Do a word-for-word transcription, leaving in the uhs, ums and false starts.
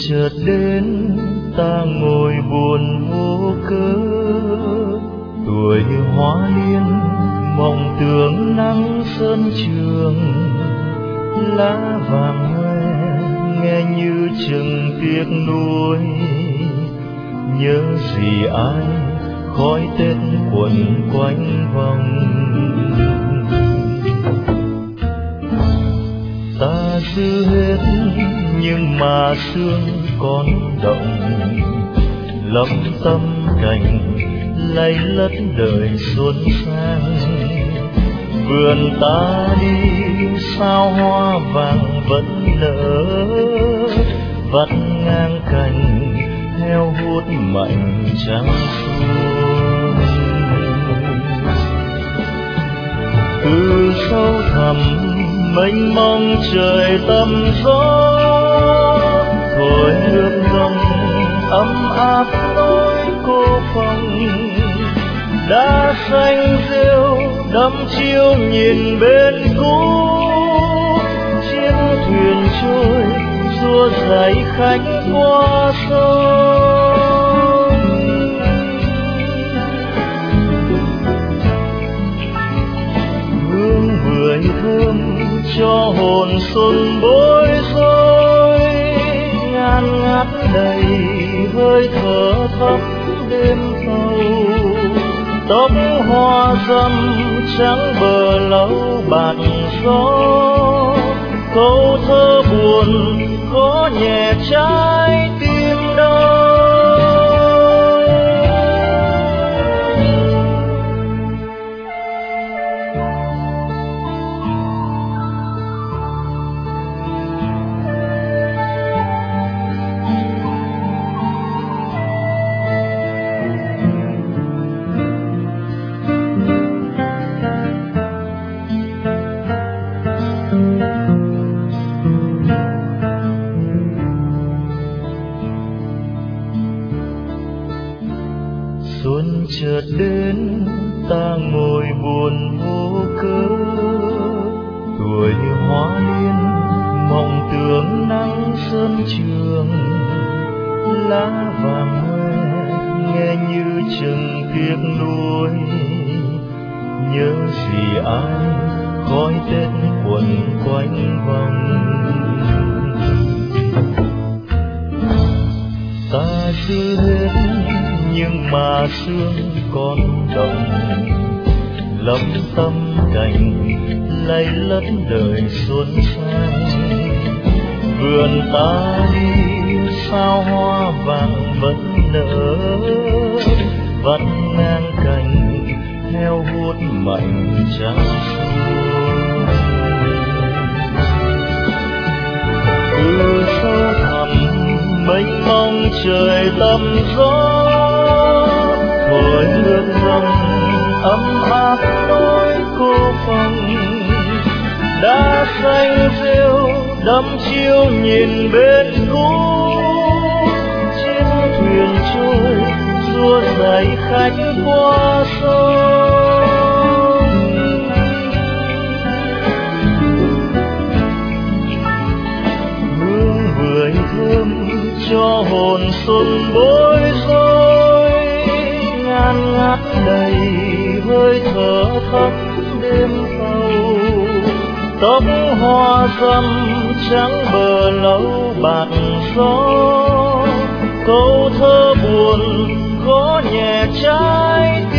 chợt đến ta ngồi buồn vô cớ, tuổi hoa liên mộng tưởng nắng sân trường, lá vàng hoe nghe như chừng tiếc nuối, nhớ gì ai khói Tết quẩn quanh vòng. Ta giữ hết nhưng mà xương còn động, lấm tâm cảnh lay lất đời xuân sang. Vườn ta đi sao hoa vàng vẫn nở, vắt ngang cành theo hút mạnh trắng xuân. Từ sâu thẳm mênh mông trời tăm gió, thổi nước dòng ấm áp nỗi cô phòng. Đã xanh rêu đắm chiêu nhìn bên cũ, chiếc thuyền trôi xua dải khách qua sông. Hương bưởi thơm cho hồn xuân bối rối, ngàn ngát đầy hơi thở thấp đêm thâu. Tóc hoa râm trắng bờ lâu bạt gió, câu thơ buồn có nhẹ trái tim đau. Xuân chợt đến ta ngồi buồn vô cớ, tuổi hoa liên mộng tưởng nắng sân trường, lá vàng hoe nghe như chừng tiếc nuối, nhớ gì ai khói Tết quẩn quanh vòng. Ta giữ hết nhưng mà xương còn động, lấm tâm cảnh lay lất đời xuân sang. Vườn ta đi sao hoa vàng vẫn nở, vắt ngang cành theo hút mạnh trắng xuân. Từ sâu thẳm mênh mông trời tăm gió, thổi nước dòng ấm áp nỗi cô phòng. Đã xanh rêu đắm chiêu nhìn bên cũ, chiếc thuyền trôi xua dải khách qua sông. Hương bưởi thơm cho hồn xuân bối rối, ngàn ngát đầy hơi thở thấp đêm thâu. Tóc hoa râm trắng bờ lâu bạt gió, câu thơ buồn có nhẹ trái